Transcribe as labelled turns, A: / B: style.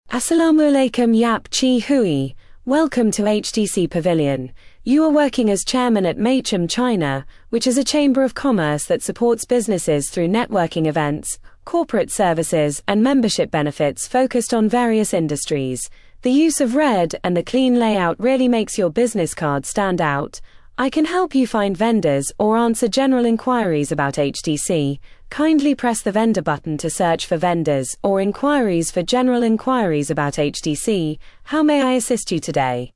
A: Assalamu alaikum Yap Chi Hui. Welcome to HTC Pavilion. You are working as chairman at Meichem China, which is a chamber of commerce that supports businesses through networking events, corporate services, and membership benefits focused on various industries. The use of red and the clean layout really makes your business card stand out. I can help you find vendors or answer general inquiries about HTC. Kindly press the vendor button to search for vendors or inquiries for general inquiries about HTC. How may I assist you today?